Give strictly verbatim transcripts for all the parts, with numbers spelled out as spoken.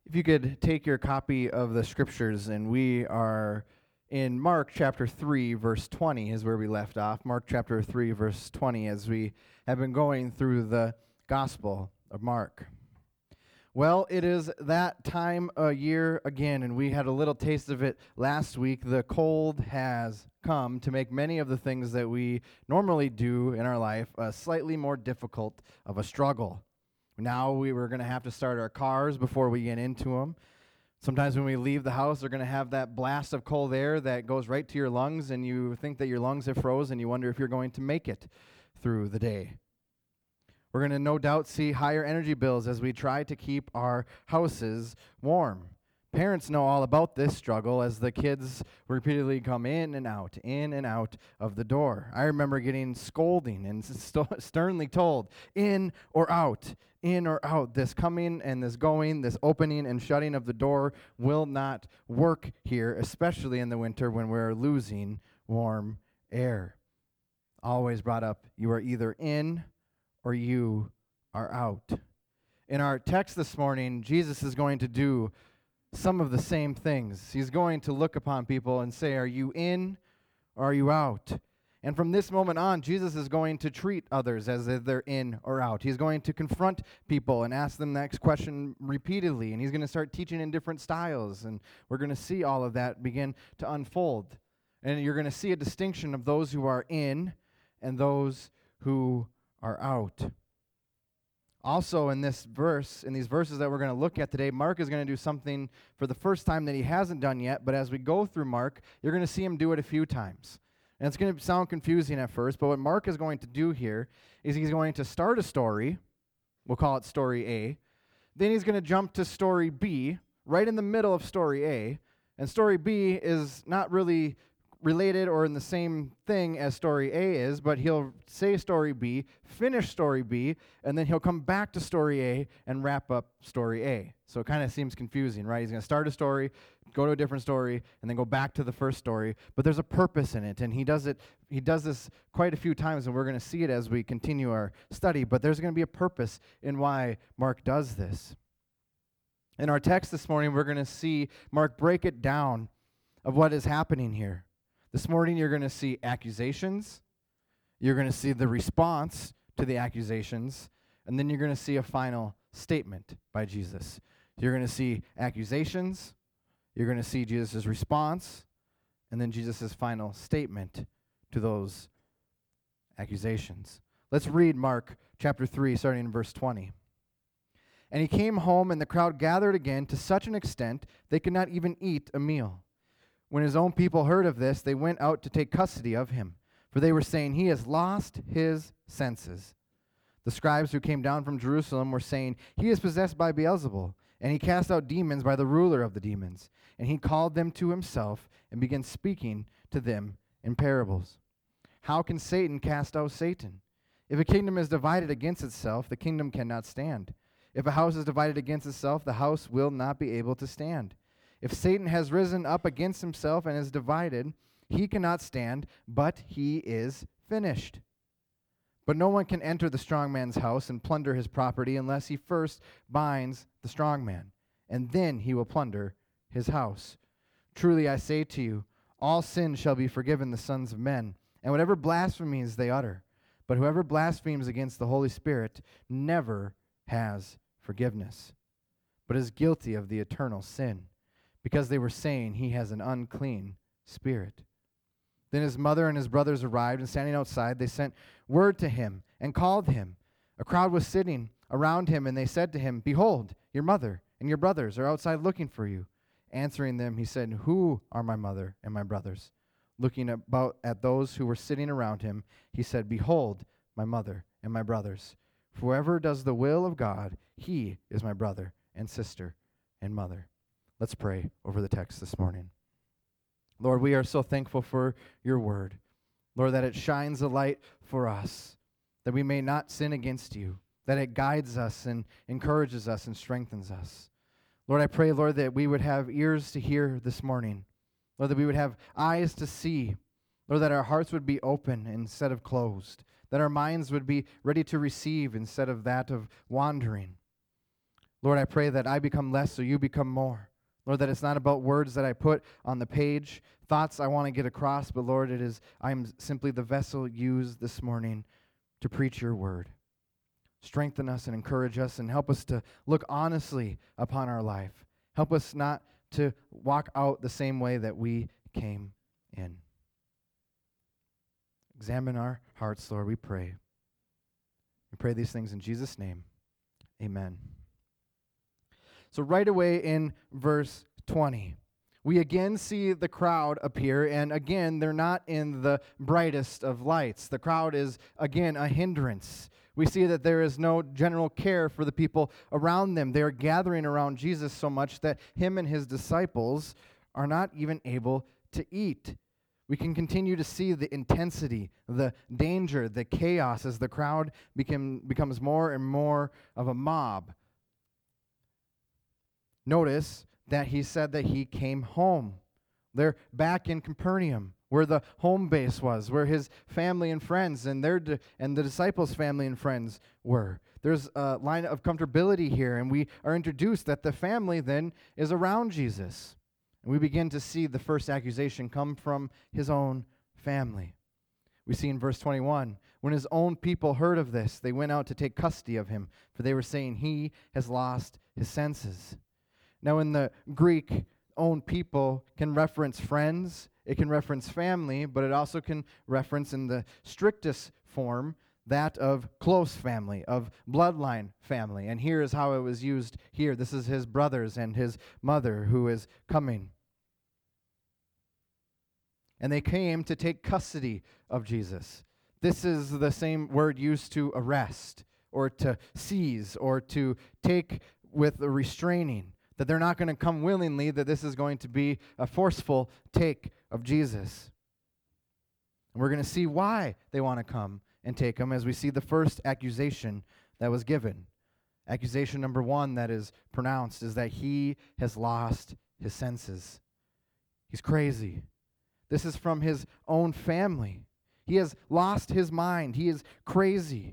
If you could take your copy of the scriptures, and we are in Mark chapter three, verse twenty is where we left off. Mark chapter three, verse twenty, as we have been going through the Gospel of Mark. Well, it is that time of year again, and we had a little taste of it last week. The cold has come to make many of the things that we normally do in our life uh, slightly more difficult of a struggle. Now we were going to have to start our cars before we get into them. Sometimes when we leave the house, they're going to have that blast of cold air that goes right to your lungs, and you think that your lungs have froze, and you wonder if you're going to make it through the day. We're going to no doubt see higher energy bills as we try to keep our houses warm. Parents know all about this struggle as the kids repeatedly come in and out, in and out of the door. I remember getting scolding and st- sternly told, in or out, in or out. This coming and this going, this opening and shutting of the door will not work here, especially in the winter when we're losing warm air. Always brought up, you are either in or you are out. In our text this morning, Jesus is going to do some of the same things. He's going to look upon people and say, are you in or are you out? And from this moment on, Jesus is going to treat others as if they're in or out. He's going to confront people and ask them the next question repeatedly, and he's going to start teaching in different styles, and we're going to see all of that begin to unfold. And you're going to see a distinction of those who are in and those who are out. Also, in this verse, in these verses that we're going to look at today, Mark is going to do something for the first time that he hasn't done yet, but as we go through Mark, you're going to see him do it a few times. And it's going to sound confusing at first, but what Mark is going to do here is he's going to start a story, we'll call it story A, then he's going to jump to story B, right in the middle of story A, and story B is not really related or in the same thing as story A is, but he'll say story B, finish story B, and then he'll come back to story A and wrap up story A. So it kind of seems confusing, right? He's going to start a story, go to a different story, and then go back to the first story, but there's a purpose in it, and he does it. He does this quite a few times, and we're going to see it as we continue our study, but there's going to be a purpose in why Mark does this. In our text this morning, we're going to see Mark break it down of what is happening here. This morning, you're going to see accusations, you're going to see the response to the accusations, and then you're going to see a final statement by Jesus. You're going to see accusations, you're going to see Jesus' response, and then Jesus' final statement to those accusations. Let's read Mark chapter three, starting in verse twenty. And he came home, and the crowd gathered again to such an extent they could not even eat a meal. When his own people heard of this, they went out to take custody of him, for they were saying, he has lost his senses. The scribes who came down from Jerusalem were saying, he is possessed by Beelzebul, and he cast out demons by the ruler of the demons. And he called them to himself and began speaking to them in parables. How can Satan cast out Satan? If a kingdom is divided against itself, the kingdom cannot stand. If a house is divided against itself, the house will not be able to stand. If Satan has risen up against himself and is divided, he cannot stand, but he is finished. But no one can enter the strong man's house and plunder his property unless he first binds the strong man, and then he will plunder his house. Truly I say to you, all sin shall be forgiven the sons of men, and whatever blasphemies they utter. But whoever blasphemes against the Holy Spirit never has forgiveness, but is guilty of the eternal sin, because they were saying he has an unclean spirit. Then his mother and his brothers arrived, and standing outside, they sent word to him and called him. A crowd was sitting around him, and they said to him, behold, your mother and your brothers are outside looking for you. Answering them, he said, who are my mother and my brothers? Looking about at those who were sitting around him, he said, behold, my mother and my brothers. For whoever does the will of God, he is my brother and sister and mother. Let's pray over the text this morning. Lord, we are so thankful for your word. Lord, that it shines a light for us, that we may not sin against you, that it guides us and encourages us and strengthens us. Lord, I pray, Lord, that we would have ears to hear this morning. Lord, that we would have eyes to see. Lord, that our hearts would be open instead of closed, that our minds would be ready to receive instead of that of wandering. Lord, I pray that I become less so you become more. Lord, that it's not about words that I put on the page, thoughts I want to get across, but Lord, it is I'm simply the vessel used this morning to preach your word. Strengthen us and encourage us and help us to look honestly upon our life. Help us not to walk out the same way that we came in. Examine our hearts, Lord, we pray. We pray these things in Jesus' name. Amen. So right away in verse twenty, we again see the crowd appear, and again, they're not in the brightest of lights. The crowd is, again, a hindrance. We see that there is no general care for the people around them. They are gathering around Jesus so much that him and his disciples are not even able to eat. We can continue to see the intensity, the danger, the chaos as the crowd become, becomes more and more of a mob. Notice that he said that he came home. They're back in Capernaum, where the home base was, where his family and friends and their di- and the disciples' family and friends were. There's a line of comfortability here, and we are introduced that the family then is around Jesus. And we begin to see the first accusation come from his own family. We see in verse twenty-one, when his own people heard of this, they went out to take custody of him, for they were saying, he has lost his senses. Now in the Greek, own people can reference friends, it can reference family, but it also can reference in the strictest form that of close family, of bloodline family. And here is how it was used here. This is his brothers and his mother who is coming. And they came to take custody of Jesus. This is the same word used to arrest or to seize or to take with a restraining. That they're not going to come willingly, that this is going to be a forceful take of Jesus. And we're going to see why they want to come and take him as we see the first accusation that was given. Accusation number one that is pronounced is that he has lost his senses. He's crazy. This is from his own family. He has lost his mind. He is crazy.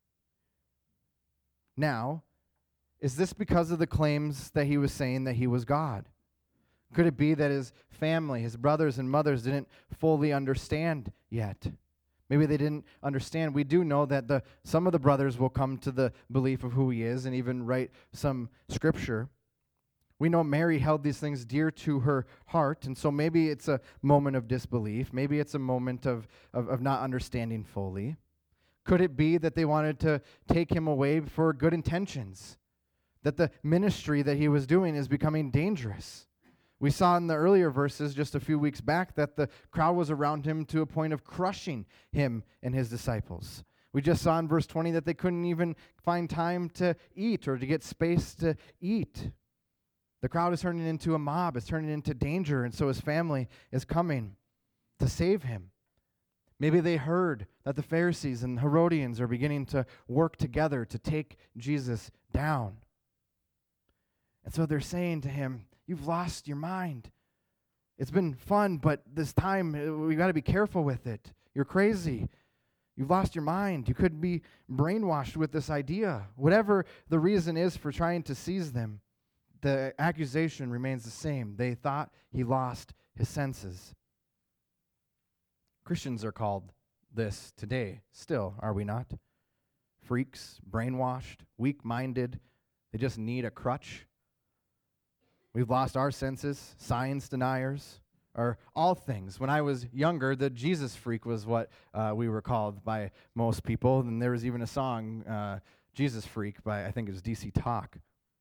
Now, is this because of the claims that he was saying that he was God? Could it be that his family, his brothers and mothers didn't fully understand yet? Maybe they didn't understand. We do know that the some of the brothers will come to the belief of who he is and even write some scripture. We know Mary held these things dear to her heart, and so maybe it's a moment of disbelief. Maybe it's a moment of, of, of not understanding fully. Could it be that they wanted to take him away for good intentions? That the ministry that he was doing is becoming dangerous. We saw in the earlier verses just a few weeks back that the crowd was around him to a point of crushing him and his disciples. We just saw in verse twenty that they couldn't even find time to eat or to get space to eat. The crowd is turning into a mob. It's turning into danger, and so his family is coming to save him. Maybe they heard that the Pharisees and Herodians are beginning to work together to take Jesus down. And so they're saying to him, you've lost your mind. It's been fun, but this time we've got to be careful with it. You're crazy. You've lost your mind. You could be brainwashed with this idea. Whatever the reason is for trying to seize them, the accusation remains the same. They thought he lost his senses. Christians are called this today still, are we not? Freaks, brainwashed, weak-minded. They just need a crutch. We've lost our senses, science deniers, or all things. When I was younger, the Jesus freak was what uh, we were called by most people. And there was even a song, uh, Jesus Freak, by I think it was D C Talk.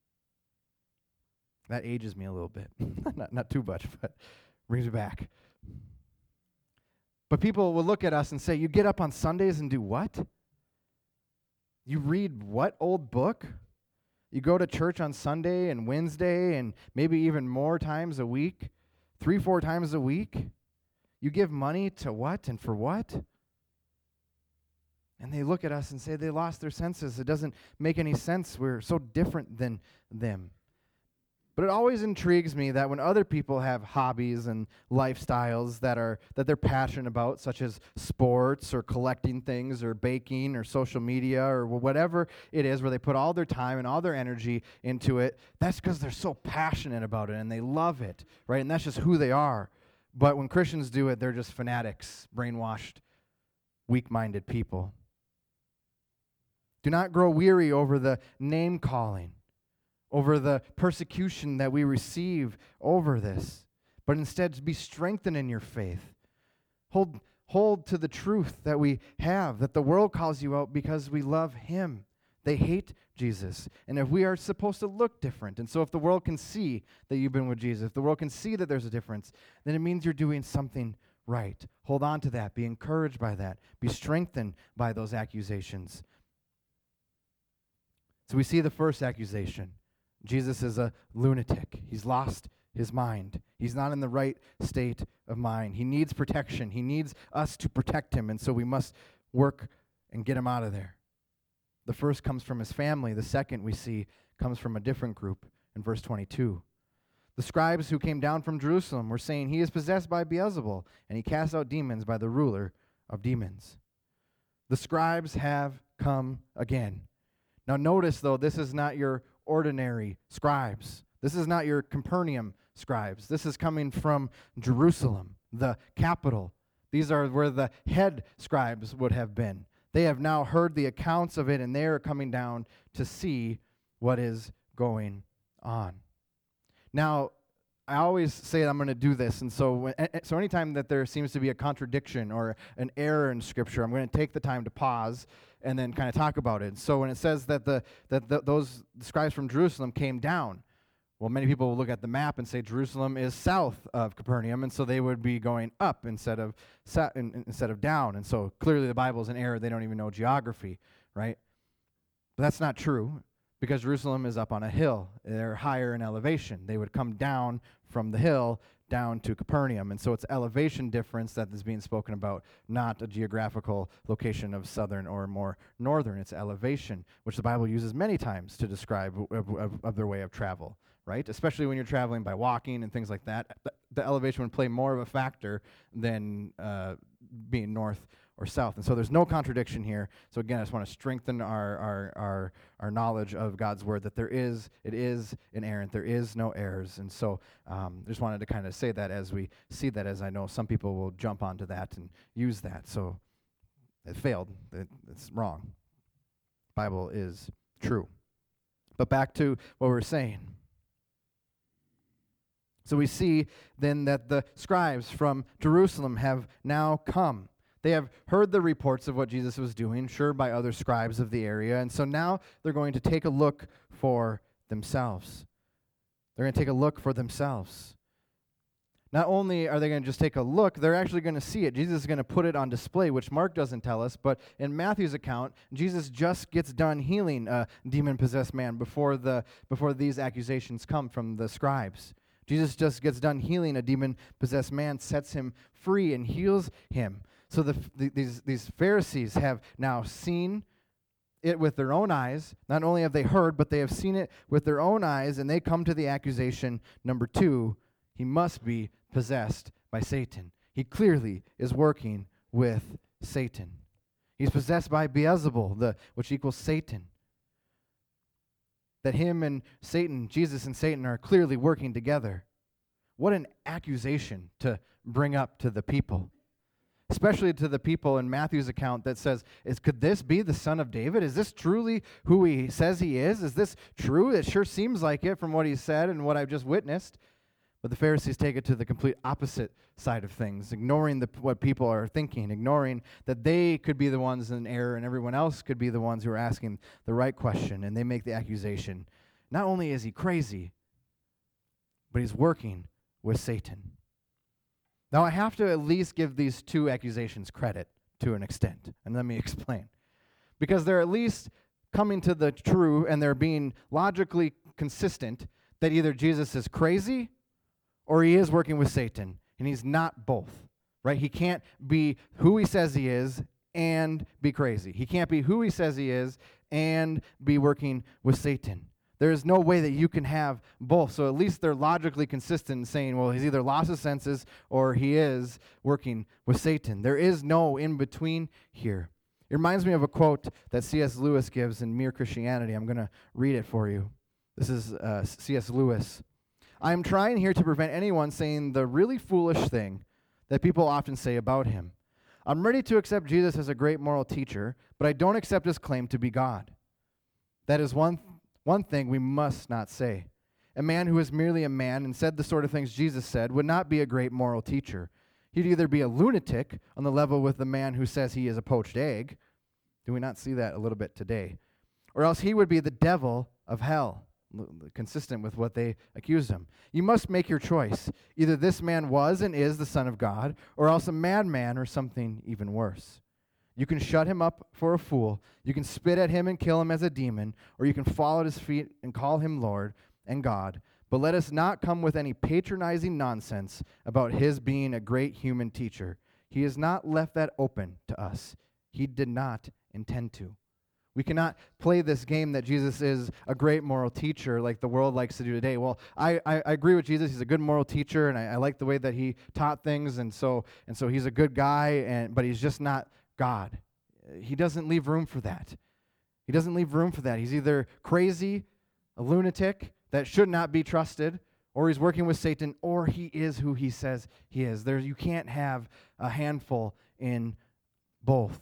That ages me a little bit. not, not too much, but brings me back. But people will look at us and say, you get up on Sundays and do what? You read what old book? You go to church on Sunday and Wednesday and maybe even more times a week, three, four times a week. You give money to what and for what? And they look at us and say they lost their senses. It doesn't make any sense. We're so different than them. But it always intrigues me that when other people have hobbies and lifestyles that are that they're passionate about, such as sports or collecting things or baking or social media or whatever it is, where they put all their time and all their energy into it, that's because they're so passionate about it and they love it, right? And that's just who they are. But when Christians do it, they're just fanatics, brainwashed, weak-minded people. Do not grow weary over the name calling, over the persecution that we receive over this, but instead be strengthened in your faith. Hold, hold to the truth that we have, that the world calls you out because we love him. They hate Jesus. And if we are supposed to look different, and so if the world can see that you've been with Jesus, if the world can see that there's a difference, then it means you're doing something right. Hold on to that. Be encouraged by that. Be strengthened by those accusations. So we see the first accusation. Jesus is a lunatic. He's lost his mind. He's not in the right state of mind. He needs protection. He needs us to protect him, and so we must work and get him out of there. The first comes from his family. The second we see comes from a different group in verse twenty-two. The scribes who came down from Jerusalem were saying, he is possessed by Beelzebul, and he casts out demons by the ruler of demons. The scribes have come again. Now notice, though, this is not your ordinary scribes. This is not your Capernaum scribes. This is coming from Jerusalem, the capital. These are where the head scribes would have been. They have now heard the accounts of it, and they are coming down to see what is going on. Now, I always say that I'm going to do this, and so when, so anytime that there seems to be a contradiction or an error in Scripture, I'm going to take the time to pause and then kind of talk about it. So when it says that the that the, those scribes from Jerusalem came down, well, many people will look at the map and say Jerusalem is south of Capernaum, and so they would be going up instead of sa- in, instead of down. And so clearly the Bible is an error. They don't even know geography, right? But that's not true, because Jerusalem is up on a hill. They're higher in elevation. They would come down from the hill down to Capernaum. And so it's elevation difference that is being spoken about, not a geographical location of southern or more northern. It's elevation, which the Bible uses many times to describe of, of, of their way of travel, right? Especially when you're traveling by walking and things like that. The, the elevation would play more of a factor than uh, being north or south. And so there's no contradiction here. So again, I just want to strengthen our our our our knowledge of God's word, that there is, it is inerrant, there is no errors. And so um, just wanted to kind of say that as we see that, as I know some people will jump onto that and use that. So it failed. It, it's wrong. Bible is true. But back to what we're saying. So we see then that the scribes from Jerusalem have now come. They have heard the reports of what Jesus was doing, sure, by other scribes of the area, and so now they're going to take a look for themselves. They're going to take a look for themselves. Not only are they going to just take a look, they're actually going to see it. Jesus is going to put it on display, which Mark doesn't tell us, but in Matthew's account, Jesus just gets done healing a demon-possessed man before the before these accusations come from the scribes. Jesus just gets done healing a demon-possessed man, sets him free, and heals him. So the, the, these, these Pharisees have now seen it with their own eyes. Not only have they heard, but they have seen it with their own eyes, and they come to the accusation, number two, he must be possessed by Satan. He clearly is working with Satan. He's possessed by Beelzebul, the, which equals Satan. That him and Satan, Jesus and Satan, are clearly working together. What an accusation to bring up to the people. Especially to the people in Matthew's account that says, "Is could this be the son of David? Is this truly who he says he is? Is this true? It sure seems like it from what he said and what I've just witnessed." But the Pharisees take it to the complete opposite side of things, ignoring the, what people are thinking, ignoring that they could be the ones in error and everyone else could be the ones who are asking the right question, and they make the accusation. Not only is he crazy, but he's working with Satan. Now, I have to at least give these two accusations credit to an extent, and let me explain. Because they're at least coming to the true, and they're being logically consistent that either Jesus is crazy or he is working with Satan, and he's not both, right? He can't be who he says he is and be crazy. He can't be who he says he is and be working with Satan. There is no way that you can have both. So at least they're logically consistent in saying, well, he's either lost his senses or he is working with Satan. There is no in between here. It reminds me of a quote that C S Lewis gives in Mere Christianity. I'm going to read it for you. This is uh, C S Lewis. I am trying here to prevent anyone saying the really foolish thing that people often say about him. I'm ready to accept Jesus as a great moral teacher, but I don't accept his claim to be God. That is one, one thing we must not say. A man who is merely a man and said the sort of things Jesus said would not be a great moral teacher. He'd either be a lunatic on the level with the man who says he is a poached egg. Do we not see that a little bit today? Or else he would be the devil of hell, consistent with what they accused him. You must make your choice. Either this man was and is the Son of God, or else a madman or something even worse. You can shut him up for a fool, you can spit at him and kill him as a demon, or you can fall at his feet and call him Lord and God. But let us not come with any patronizing nonsense about his being a great human teacher. He has not left that open to us. He did not intend to. We cannot play this game that Jesus is a great moral teacher like the world likes to do today. Well, I, I, I agree with Jesus. He's a good moral teacher, and I, I like the way that he taught things, and so and so he's a good guy, and but he's just not God. He doesn't leave room for that. He doesn't leave room for that. He's either crazy, a lunatic that should not be trusted, or he's working with Satan, or he is who he says he is. There, you can't have a handful in both.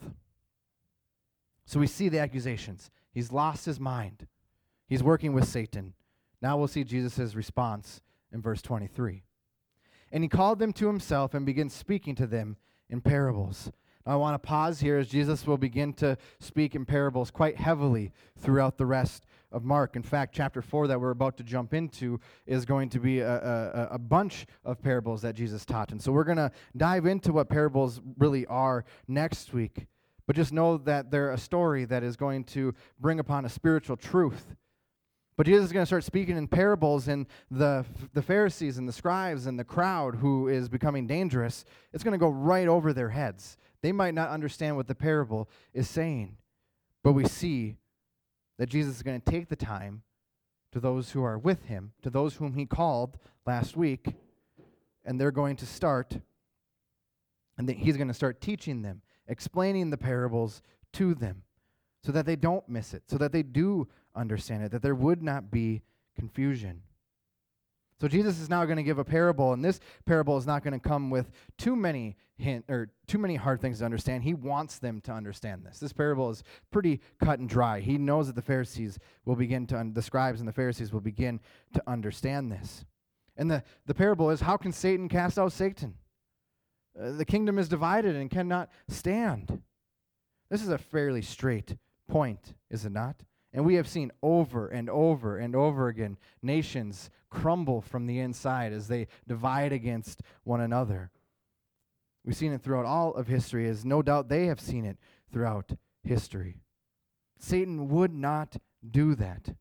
So we see the accusations. He's lost his mind. He's working with Satan. Now we'll see Jesus' response in verse twenty-three. And he called them to himself and began speaking to them in parables. Now I want to pause here as Jesus will begin to speak in parables quite heavily throughout the rest of Mark. In fact, chapter four that we're about to jump into is going to be a, a, a bunch of parables that Jesus taught. And so we're going to dive into what parables really are next week. But just know that they're a story that is going to bring upon a spiritual truth. But Jesus is going to start speaking in parables, and the, the Pharisees and the scribes and the crowd who is becoming dangerous, it's going to go right over their heads. They might not understand what the parable is saying. But we see that Jesus is going to take the time to those who are with him, to those whom he called last week, and they're going to start, and then he's going to start teaching them, explaining the parables to them so that they don't miss it, so that they do understand it, that there would not be confusion. So Jesus is now going to give a parable, and this parable is not going to come with too many hint or too many hard things to understand. He wants them to understand this. This parable is pretty cut and dry. He knows that the Pharisees will begin to, un- the scribes and the Pharisees will begin to understand this. And the, the parable is, how can Satan cast out Satan? Uh, the kingdom is divided and cannot stand. This is a fairly straight point, is it not? And we have seen over and over and over again nations crumble from the inside as they divide against one another. We've seen it throughout all of history, as no doubt they have seen it throughout history. Satan would not do that.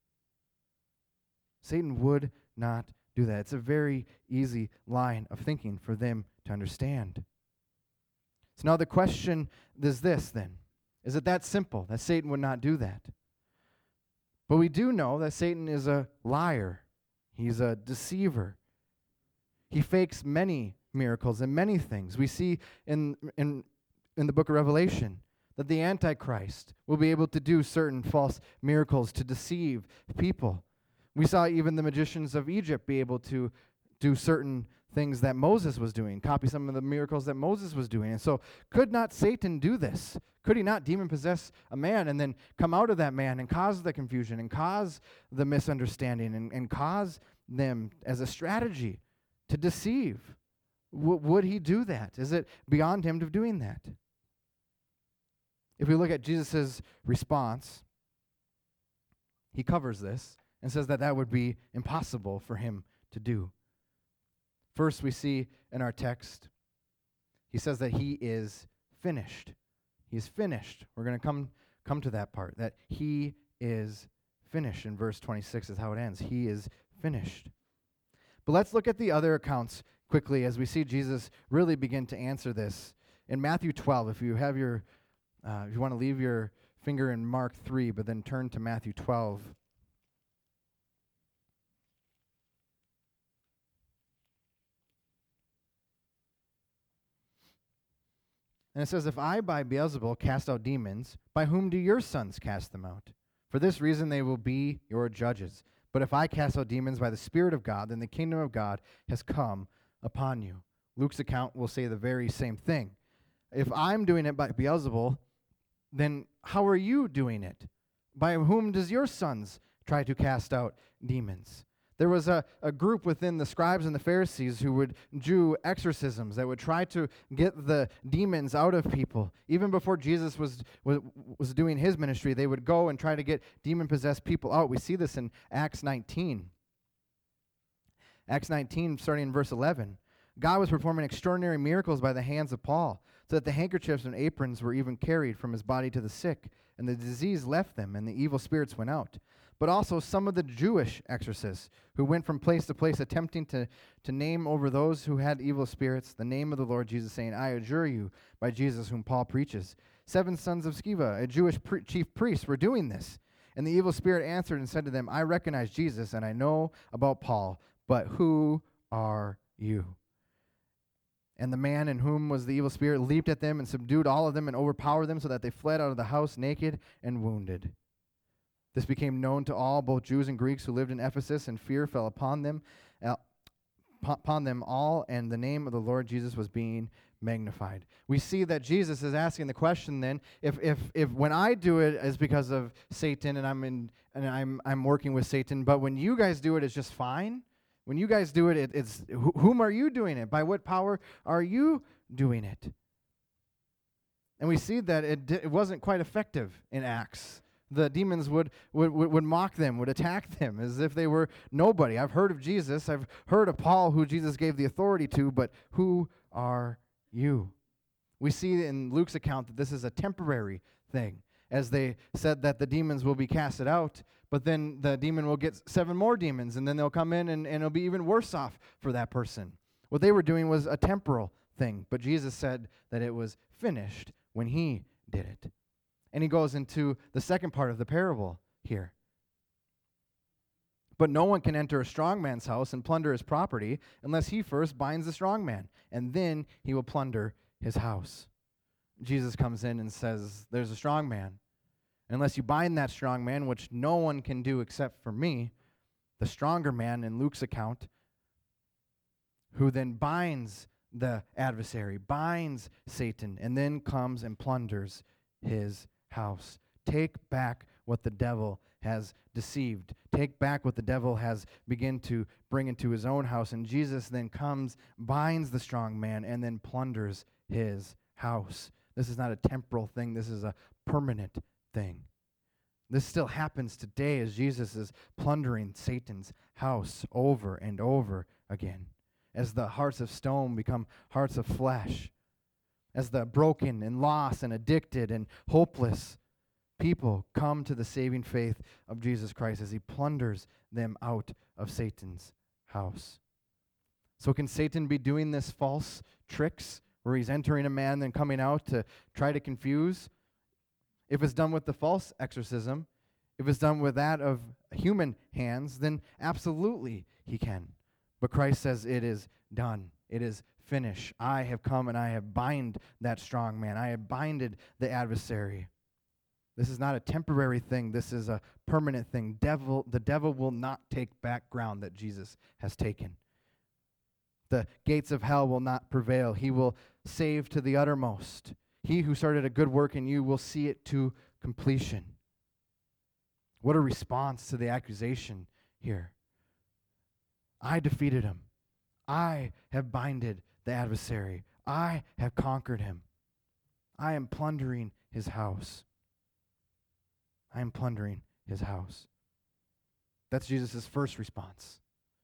Satan would not do that. It's a very easy line of thinking for them to understand. So now the question is this then. Is it that simple, that Satan would not do that? But we do know that Satan is a liar. He's a deceiver. He fakes many miracles and many things. We see in, in, in the book of Revelation that the Antichrist will be able to do certain false miracles to deceive people. We saw even the magicians of Egypt be able to do certain things that Moses was doing, copy some of the miracles that Moses was doing. And so could not Satan do this? Could he not demon-possess a man and then come out of that man and cause the confusion and cause the misunderstanding and, and cause them as a strategy to deceive? W- would he do that? Is it beyond him to doing that? If we look at Jesus' response, he covers this and says that that would be impossible for him to do. First, we see in our text, he says that he is finished. He's finished. We're going to come come to that part, that he is finished. In verse twenty-six is how it ends. He is finished. But let's look at the other accounts quickly as we see Jesus really begin to answer this. In Matthew twelve, if you have your, uh, if you want to leave your finger in Mark three, but then turn to Matthew twelve. And it says, if I by Beelzebul cast out demons, by whom do your sons cast them out? For this reason they will be your judges. But if I cast out demons by the Spirit of God, then the kingdom of God has come upon you. Luke's account will say the very same thing. If I'm doing it by Beelzebul, then how are you doing it? By whom does your sons try to cast out demons? There was a, a group within the scribes and the Pharisees who would do exorcisms that would try to get the demons out of people. Even before Jesus was, was, was doing his ministry, they would go and try to get demon-possessed people out. We see this in Acts nineteen. Acts nineteen, starting in verse eleven. God was performing extraordinary miracles by the hands of Paul, so that the handkerchiefs and aprons were even carried from his body to the sick, and the disease left them, and the evil spirits went out. But also some of the Jewish exorcists who went from place to place attempting to, to name over those who had evil spirits the name of the Lord Jesus, saying, I adjure you by Jesus whom Paul preaches. Seven sons of Sceva, a Jewish pre- chief priest, were doing this. And the evil spirit answered and said to them, I recognize Jesus, and I know about Paul, but who are you? And the man in whom was the evil spirit leaped at them and subdued all of them and overpowered them so that they fled out of the house naked and wounded. This became known to all, both Jews and Greeks who lived in Ephesus, and fear fell upon them, uh, upon them all, and the name of the Lord Jesus was being magnified. We see that Jesus is asking the question then, if if if when I do it is because of Satan and I'm in and I'm I'm working with Satan, but when you guys do it, it's just fine. When you guys do it, it it's wh- whom are you doing it? By what power are you doing it? And we see that it di- it wasn't quite effective in Acts. The demons would, would, would, would mock them, would attack them as if they were nobody. I've heard of Jesus. I've heard of Paul, who Jesus gave the authority to, but who are you? We see in Luke's account that this is a temporary thing, as they said that the demons will be casted out, but then the demon will get seven more demons, and then they'll come in, and, and it'll be even worse off for that person. What they were doing was a temporal thing, but Jesus said that it was finished when he did it. And he goes into the second part of the parable here. But no one can enter a strong man's house and plunder his property unless he first binds the strong man, and then he will plunder his house. Jesus comes in and says, there's a strong man. Unless you bind that strong man, which no one can do except for me, the stronger man in Luke's account, who then binds the adversary, binds Satan, and then comes and plunders his house. Take back what the devil has deceived. Take back what the devil has begun to bring into his own house. And Jesus then comes, binds the strong man, and then plunders his house. This is not a temporal thing. This is a permanent thing. This still happens today as Jesus is plundering Satan's house over and over again. As the hearts of stone become hearts of flesh. As the broken and lost and addicted and hopeless people come to the saving faith of Jesus Christ as he plunders them out of Satan's house. So can Satan be doing this false tricks where he's entering a man and coming out to try to confuse? If it's done with the false exorcism, if it's done with that of human hands, then absolutely he can. But Christ says it is done. It is finished. I have come and I have bind that strong man. I have binded the adversary. This is not a temporary thing. This is a permanent thing. Devil, the devil will not take back ground that Jesus has taken. The gates of hell will not prevail. He will save to the uttermost. He who started a good work in you will see it to completion. What a response to the accusation here. I defeated him. I have binded the adversary. I have conquered him. I am plundering his house. I am plundering his house. That's Jesus' first response.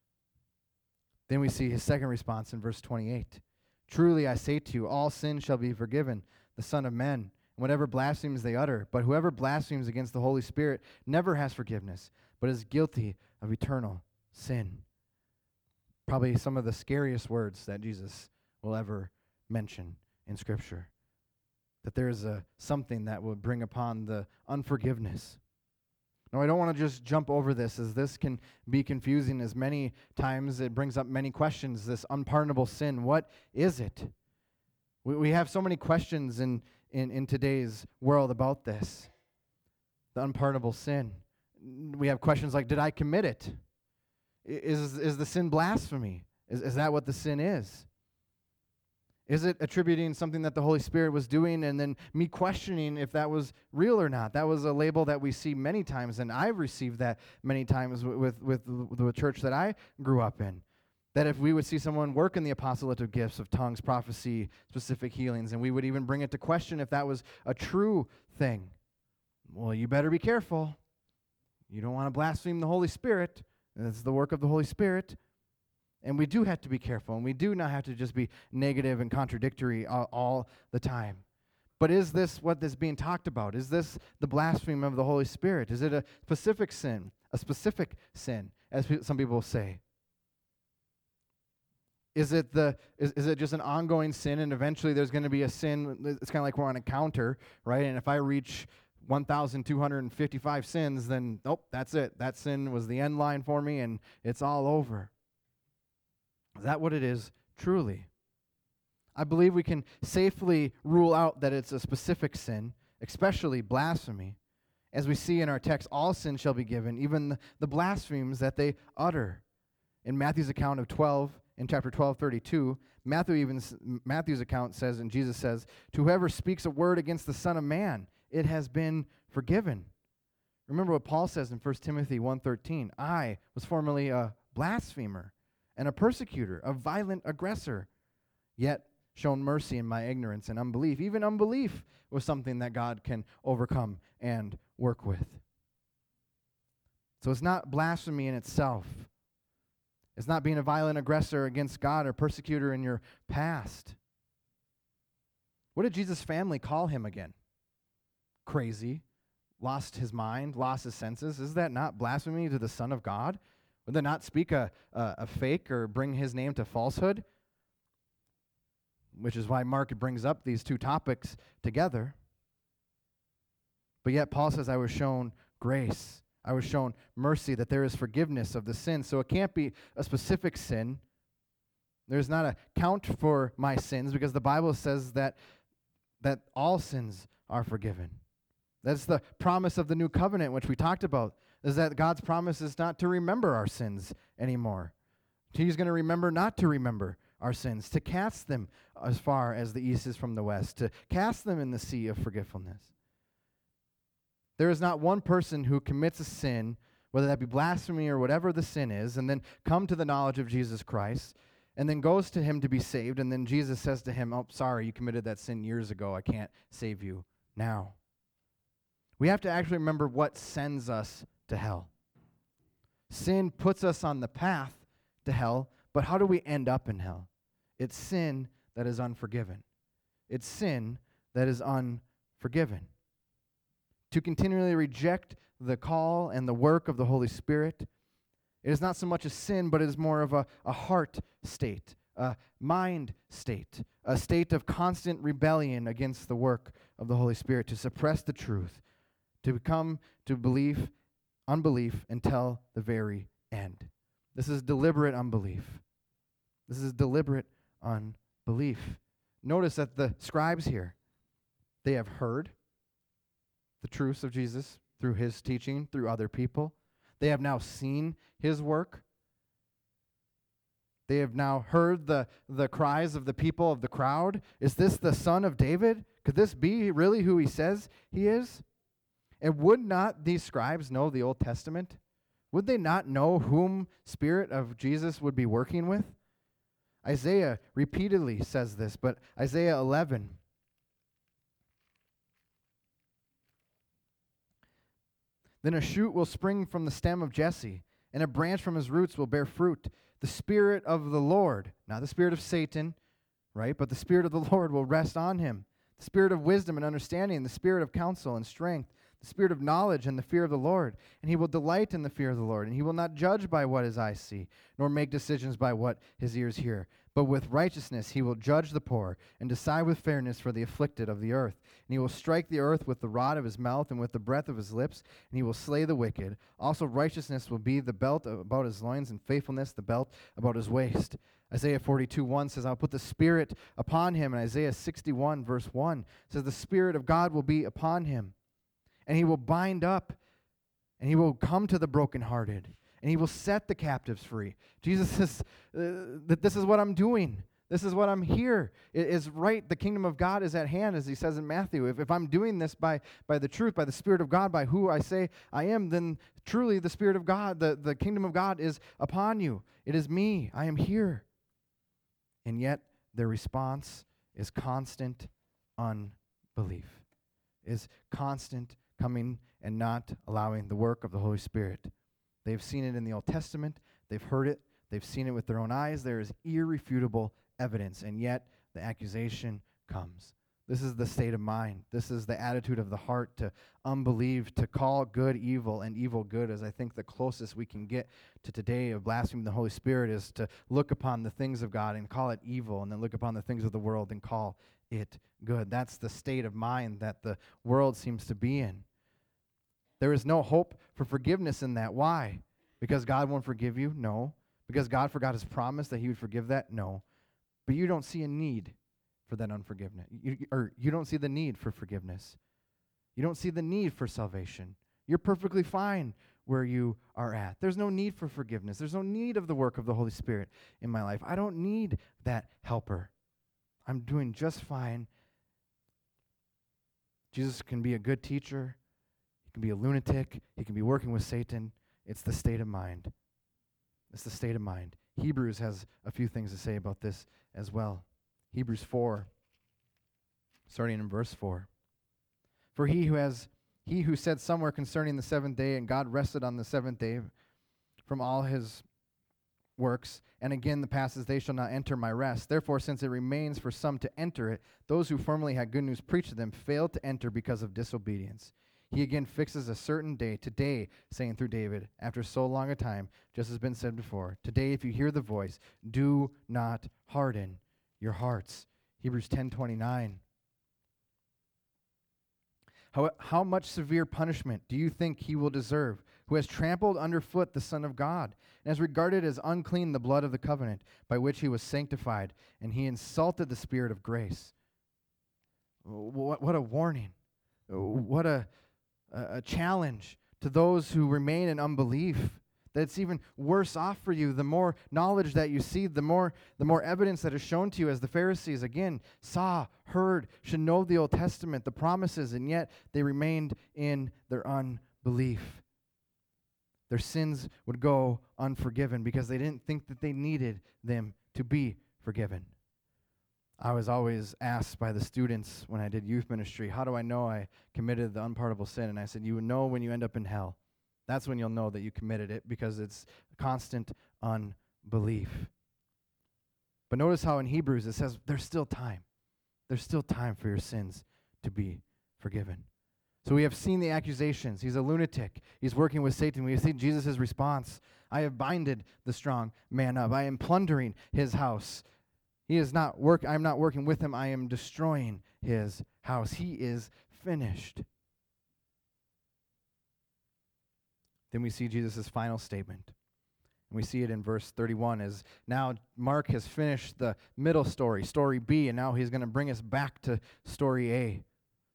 Then we see his second response in verse twenty-eight. Truly I say to you, all sin shall be forgiven the Son of Men, and whatever blasphemies they utter. But whoever blasphemes against the Holy Spirit never has forgiveness, but is guilty of eternal sin. Probably some of the scariest words that Jesus will ever mention in Scripture. That there is a something that will bring upon the unforgiveness. Now, I don't want to just jump over this, as this can be confusing, as many times it brings up many questions, this unpardonable sin. What is it? We, we have so many questions in, in, in today's world about this. The unpardonable sin. We have questions like, did I commit it? Is, is the sin blasphemy? Is, is that what the sin is? Is it attributing something that the Holy Spirit was doing and then me questioning if that was real or not? That was a label that we see many times, and I've received that many times with, with, with the church that I grew up in. That if we would see someone work in the apostolative gifts of tongues, prophecy, specific healings, and we would even bring it to question if that was a true thing. Well, you better be careful. You don't want to blaspheme the Holy Spirit. It's the work of the Holy Spirit. And we do have to be careful, and we do not have to just be negative and contradictory all, all the time. But is this what is being talked about? Is this the blasphemy of the Holy Spirit? Is it a specific sin, a specific sin, as pe- some people say? Is it the is, is it just an ongoing sin, and eventually there's going to be a sin? It's kind of like we're on a counter, right? And if I reach one thousand two hundred fifty-five sins, then, nope, that's it. That sin was the end line for me, and it's all over. Is that what it is truly? I believe we can safely rule out that it's a specific sin, especially blasphemy. As we see in our text, all sin shall be given, even the, the blasphemies that they utter. In Matthew's account of twelve, in chapter twelve, thirty-two, Matthew even Matthew's account says, and Jesus says, to whoever speaks a word against the Son of Man, it has been forgiven. Remember what Paul says in First Timothy one thirteen, I was formerly a blasphemer and a persecutor, a violent aggressor, yet shown mercy in my ignorance and unbelief. Even unbelief was something that God can overcome and work with. So it's not blasphemy in itself. It's not being a violent aggressor against God or persecutor in your past. What did Jesus' family call him again? Crazy, lost his mind, lost his senses. Is that not blasphemy to the Son of God? Would they not speak a, a, a fake or bring his name to falsehood? Which is why Mark brings up these two topics together. But yet Paul says, I was shown grace. I was shown mercy, that there is forgiveness of the sin. So it can't be a specific sin. There's not a count for my sins, because the Bible says that, that all sins are forgiven. That's the promise of the new covenant, which we talked about, is that God's promise is not to remember our sins anymore. He's going to remember not to remember our sins, to cast them as far as the east is from the west, to cast them in the sea of forgetfulness. There is not one person who commits a sin, whether that be blasphemy or whatever the sin is, and then come to the knowledge of Jesus Christ, and then goes to him to be saved, and then Jesus says to him, oh, sorry, you committed that sin years ago. I can't save you now. We have to actually remember what sends us to hell. Sin puts us on the path to hell, but how do we end up in hell? It's sin that is unforgiven. It's sin that is unforgiven. To continually reject the call and the work of the Holy Spirit, it is not so much a sin, but it is more of a, a heart state, a mind state, a state of constant rebellion against the work of the Holy Spirit, to suppress the truth, to come to belief, unbelief until the very end. This is deliberate unbelief. This is deliberate unbelief. Notice that the scribes here, they have heard the truths of Jesus through his teaching, through other people. They have now seen his work. They have now heard the, the cries of the people of the crowd. Is this the Son of David? Could this be really who he says he is? And would not these scribes know the Old Testament? Would they not know whom Spirit of Jesus would be working with? Isaiah repeatedly says this, but Isaiah eleven, then a shoot will spring from the stem of Jesse, and a branch from his roots will bear fruit. The Spirit of the Lord, not the spirit of Satan, right, but the Spirit of the Lord will rest on him. The Spirit of wisdom and understanding, the Spirit of counsel and strength, the spirit of knowledge and the fear of the Lord. And he will delight in the fear of the Lord. And he will not judge by what his eyes see, nor make decisions by what his ears hear. But with righteousness he will judge the poor, and decide with fairness for the afflicted of the earth. And he will strike the earth with the rod of his mouth and with the breath of his lips, and he will slay the wicked. Also righteousness will be the belt about his loins, and faithfulness the belt about his waist. Isaiah forty-two one says, I'll put the Spirit upon him. And Isaiah sixty-one verse one says, the Spirit of God will be upon him, and he will bind up, and he will come to the brokenhearted, and he will set the captives free. Jesus says uh, that this is what I'm doing. This is what I'm here. It is right. The kingdom of God is at hand, as he says in Matthew. If, if I'm doing this by, by the truth, by the Spirit of God, by who I say I am, then truly the Spirit of God, the, the kingdom of God is upon you. It is me. I am here. And yet their response is constant unbelief, is constant coming and not allowing the work of the Holy Spirit. They've seen it in the Old Testament. They've heard it. They've seen it with their own eyes. There is irrefutable evidence, and yet the accusation comes. This is the state of mind. This is the attitude of the heart, to unbelieve, to call good evil and evil good, as I think the closest we can get to today of blaspheming the Holy Spirit is to look upon the things of God and call it evil, and then look upon the things of the world and call it good. That's the state of mind that the world seems to be in. There is no hope for forgiveness in that. Why? Because God won't forgive you? No. Because God forgot his promise that he would forgive that? No. But you don't see a need for that unforgiveness. You, or you don't see the need for forgiveness. You don't see the need for salvation. You're perfectly fine where you are at. There's no need for forgiveness. There's no need of the work of the Holy Spirit in my life. I don't need that helper. I'm doing just fine. Jesus can be a good teacher. He can be a lunatic. He can be working with Satan. It's the state of mind. It's the state of mind. Hebrews has a few things to say about this as well. Hebrews four, starting in verse four. For he who has he who said somewhere concerning the seventh day, and God rested on the seventh day from all his works, and again the passage, they shall not enter my rest. Therefore, since it remains for some to enter it, those who formerly had good news preached to them failed to enter because of disobedience. He again fixes a certain day, today, saying through David, after so long a time, just as has been said before, today if you hear the voice, do not harden your hearts. Hebrews ten twenty-nine. How, how much severe punishment do you think he will deserve, who has trampled underfoot the Son of God, and has regarded as unclean the blood of the covenant by which he was sanctified, and he insulted the Spirit of grace? What, what a warning. What a, a, a challenge to those who remain in unbelief. That's even worse off for you. The more knowledge that you see, the more the more evidence that is shown to you, as the Pharisees, again, saw, heard, should know the Old Testament, the promises, and yet they remained in their unbelief. Their sins would go unforgiven because they didn't think that they needed them to be forgiven. I was always asked by the students when I did youth ministry, how do I know I committed the unpardonable sin? And I said, you would know when you end up in hell. That's when you'll know that you committed it, because it's constant unbelief. But notice how in Hebrews it says there's still time. There's still time for your sins to be forgiven. So we have seen the accusations. He's a lunatic. He's working with Satan. We have seen Jesus' response. I have binded the strong man up. I am plundering his house. He is not work. I am not working with him. I am destroying his house. He is finished. Then we see Jesus' final statement. And we see it in verse thirty-one, as now Mark has finished the middle story, story B, and now he's going to bring us back to story A.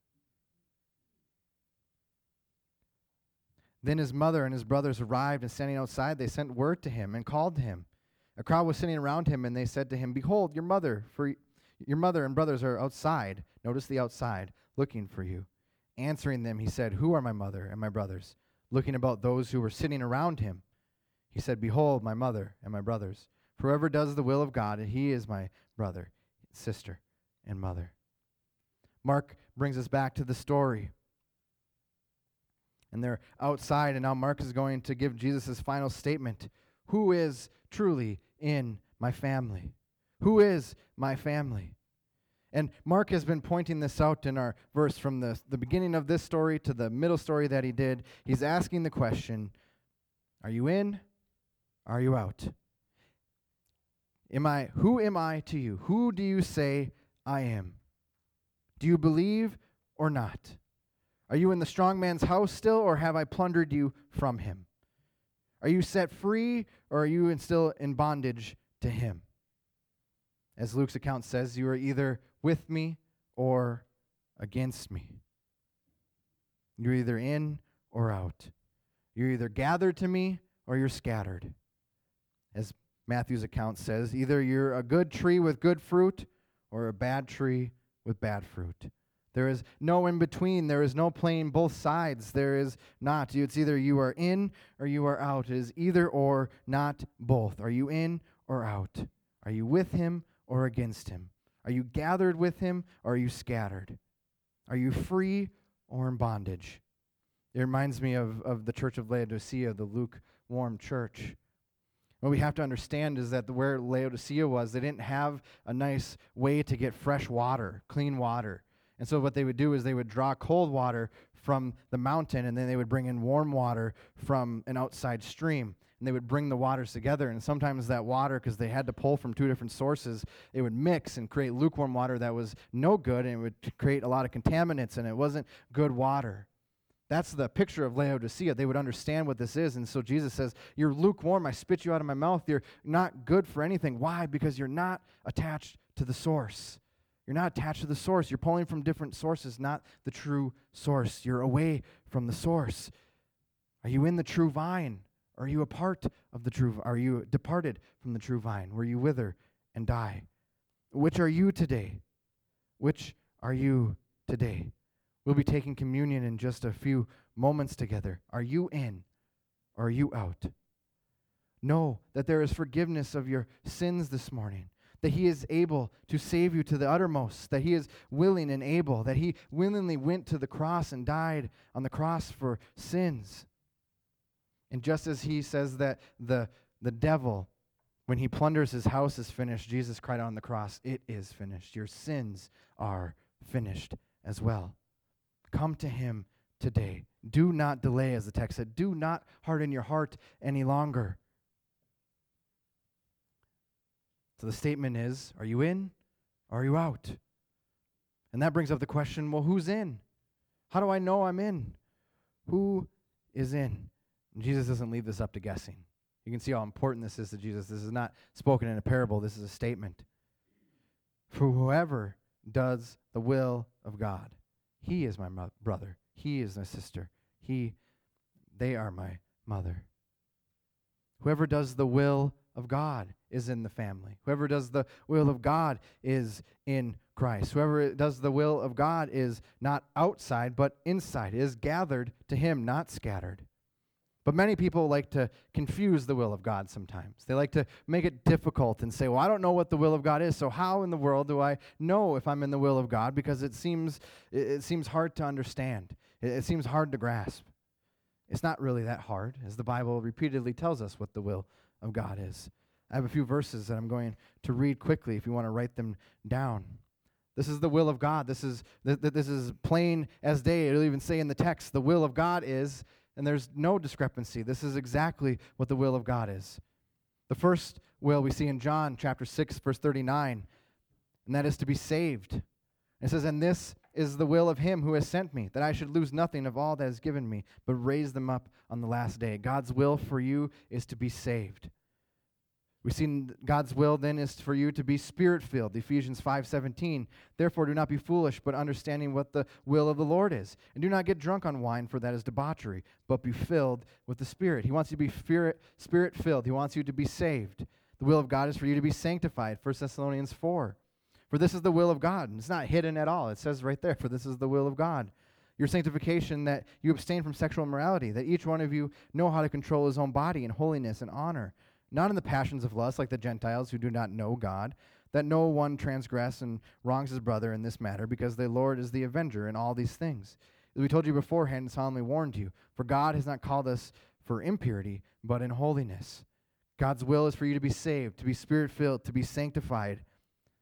Then his mother and his brothers arrived, and standing outside, they sent word to him and called to him. A crowd was sitting around him, and they said to him, behold, your mother, for your mother and brothers are outside. Notice the outside, looking for you. Answering them, he said, who are my mother and my brothers? Looking about those who were sitting around him, he said, behold, my mother and my brothers. For whoever does the will of God, he is my brother, sister, and mother. Mark brings us back to the story. And they're outside, and now Mark is going to give Jesus' final statement. Who is truly in my family? Who is my family? And Mark has been pointing this out in our verse from the, the beginning of this story to the middle story that he did. He's asking the question, are you in? Are you out? Am I, who am I to you? Who do you say I am? Do you believe or not? Are you in the strong man's house still, or have I plundered you from him? Are you set free, or are you in still in bondage to him? As Luke's account says, you are either with me or against me. You're either in or out. You're either gathered to me or you're scattered. As Matthew's account says, either you're a good tree with good fruit or a bad tree with bad fruit. There is no in between. There is no playing both sides. There is not. It's either you are in or you are out. It is either or, not both. Are you in or out? Are you with him or against him? Are you gathered with him or are you scattered? Are you free or in bondage? It reminds me of, of the church of Laodicea, the lukewarm church. What we have to understand is that the, where Laodicea was, they didn't have a nice way to get fresh water, clean water. And so what they would do is they would draw cold water from the mountain, and then they would bring in warm water from an outside stream. And they would bring the waters together, and sometimes that water, because they had to pull from two different sources, it would mix and create lukewarm water that was no good, and it would create a lot of contaminants, and it wasn't good water. That's the picture of Laodicea. They would understand what this is, and so Jesus says, you're lukewarm, I spit you out of my mouth, you're not good for anything. Why? Because you're not attached to the source. You're not attached to the source. You're pulling from different sources, not the true source. You're away from the source. Are you in the true vine? Are you a part of the true vine? Are you departed from the true vine, where you wither and die? Which are you today? Which are you today? We'll be taking communion in just a few moments together. Are you in or are you out? Know that there is forgiveness of your sins this morning, that he is able to save you to the uttermost, that he is willing and able, that he willingly went to the cross and died on the cross for sins. And just as he says that the, the devil, when he plunders his house, is finished, Jesus cried out on the cross, it is finished. Your sins are finished as well. Come to him today. Do not delay, as the text said. Do not harden your heart any longer. So the statement is, are you in or are you out? And that brings up the question, well, who's in? How do I know I'm in? Who is in? And Jesus doesn't leave this up to guessing. You can see how important this is to Jesus. This is not spoken in a parable. This is a statement. For whoever does the will of God, he is my mo- brother. He is my sister. He, they are my mother. Whoever does the will of God is in the family. Whoever does the will of God is in Christ. Whoever does the will of God is not outside, but inside, is gathered to him, not scattered. But many people like to confuse the will of God sometimes. They like to make it difficult and say, well, I don't know what the will of God is, so how in the world do I know if I'm in the will of God? Because it seems it, it seems hard to understand. It, it seems hard to grasp. It's not really that hard, as the Bible repeatedly tells us what the will of God is. I have a few verses that I'm going to read quickly if you want to write them down. This is the will of God. This is th- th- this is plain as day. It'll even say in the text, the will of God is, and there's no discrepancy. This is exactly what the will of God is. The first will we see in John chapter six, verse thirty-nine, and that is to be saved. It says, and this is the will of him who has sent me, that I should lose nothing of all that is given me, but raise them up on the last day. God's will for you is to be saved. We've seen God's will then is for you to be spirit-filled, Ephesians five seventeen. Therefore do not be foolish, but understanding what the will of the Lord is. And do not get drunk on wine, for that is debauchery, but be filled with the Spirit. He wants you to be spirit, spirit-filled. He wants you to be saved. The will of God is for you to be sanctified, First Thessalonians four. For this is the will of God. And it's not hidden at all. It says right there, for this is the will of God. Your sanctification, that you abstain from sexual immorality, that each one of you know how to control his own body in holiness and honor, not in the passions of lust like the Gentiles who do not know God, that no one transgress and wrongs his brother in this matter, because the Lord is the avenger in all these things. As we told you beforehand and solemnly warned you, for God has not called us for impurity, but in holiness. God's will is for you to be saved, to be spirit-filled, to be sanctified.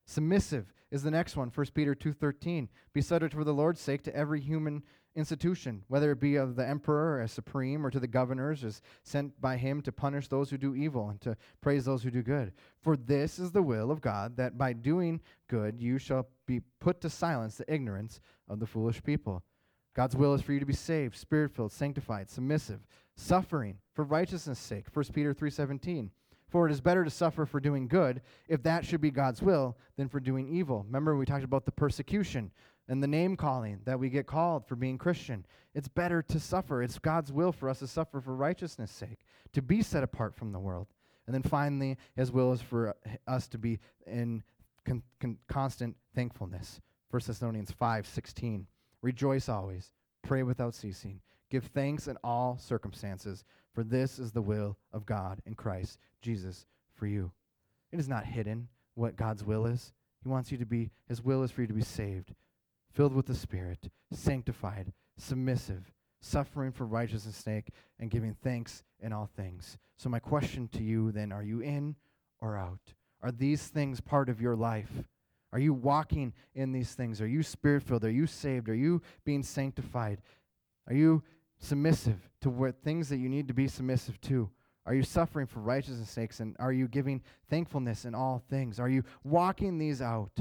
Submissive is the next one, First Peter two thirteen. Be subject for the Lord's sake to every human institution, whether it be of the emperor as supreme or to the governors as sent by him to punish those who do evil and to praise those who do good. For this is the will of God, that by doing good you shall be put to silence the ignorance of the foolish people. God's will is for you to be saved, spirit-filled, sanctified, submissive, suffering for righteousness' sake, First Peter three seventeen. For it is better to suffer for doing good, if that should be God's will, than for doing evil. Remember, we talked about the persecution and the name calling that we get called for being Christian. It's better to suffer. It's God's will for us to suffer for righteousness' sake, to be set apart from the world. And then finally, His will is for us to be in con- con- constant thankfulness. First Thessalonians five sixteen. Rejoice always, pray without ceasing, give thanks in all circumstances, for this is the will of God in Christ Jesus for you. It is not hidden what God's will is. He wants you to be, His will is for you to be saved, filled with the Spirit, sanctified, submissive, suffering for righteousness' sake, and giving thanks in all things. So my question to you then, are you in or out? Are these things part of your life? Are you walking in these things? Are you spirit-filled? Are you saved? Are you being sanctified? Are you submissive to what things that you need to be submissive to? Are you suffering for righteousness' sakes, and are you giving thankfulness in all things? Are you walking these out?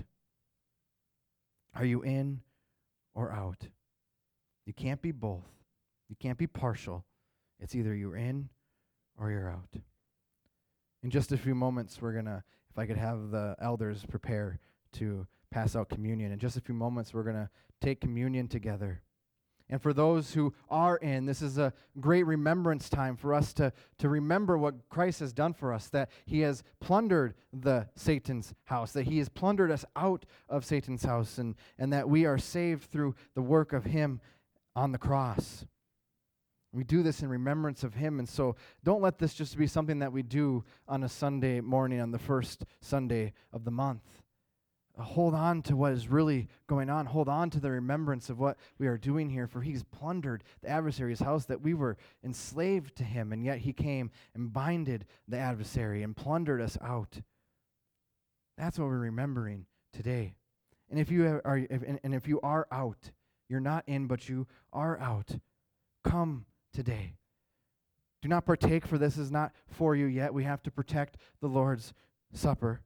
Are you in or out? You can't be both. You can't be partial. It's either you're in or you're out. In just a few moments, we're going to, if I could have the elders prepare to pass out communion. In just a few moments, we're going to take communion together. And for those who are in, this is a great remembrance time for us to, to remember what Christ has done for us, that He has plundered the Satan's house, that He has plundered us out of Satan's house, and, and that we are saved through the work of Him on the cross. We do this in remembrance of Him, and so don't let this just be something that we do on a Sunday morning, on the first Sunday of the month. Hold on to what is really going on. Hold on to the remembrance of what we are doing here, for He's plundered the adversary's house, that we were enslaved to him, and yet He came and binded the adversary and plundered us out. That's what we're remembering today. And if you are, if, and, and if you are out, you're not in, but you are out, come today. Do not partake, for this is not for you yet. We have to protect the Lord's Supper.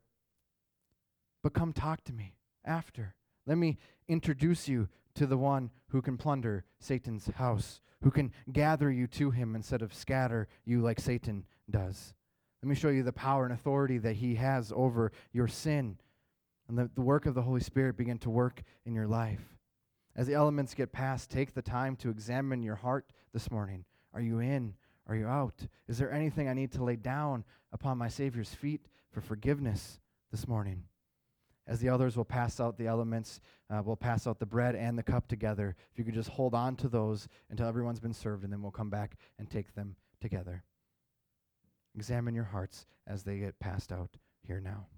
But come talk to me after. Let me introduce you to the one who can plunder Satan's house, who can gather you to him instead of scatter you like Satan does. Let me show you the power and authority that he has over your sin, and let the work of the Holy Spirit begin to work in your life. As the elements get passed, take the time to examine your heart this morning. Are you in? Are you out? Is there anything I need to lay down upon my Savior's feet for forgiveness this morning? As the others will pass out the elements, uh, we'll pass out the bread and the cup together. If you could just hold on to those until everyone's been served, and then we'll come back and take them together. Examine your hearts as they get passed out here now.